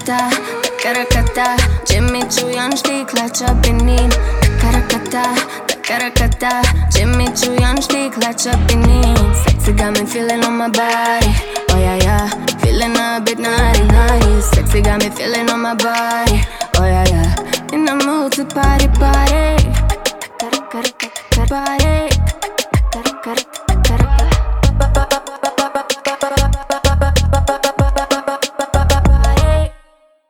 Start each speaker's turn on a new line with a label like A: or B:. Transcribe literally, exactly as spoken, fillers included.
A: Karakata, karakata, Jimmy Choo janë shti klaq up in nin. Karakata, karakata, Jimmy Choo janë shti klaq up in nin. Sexy got me feeling on my body, oh yeah yeah, feeling a bit naughty naughty. Sexy got me feeling on my body, oh yeah yeah, in the mood to party party.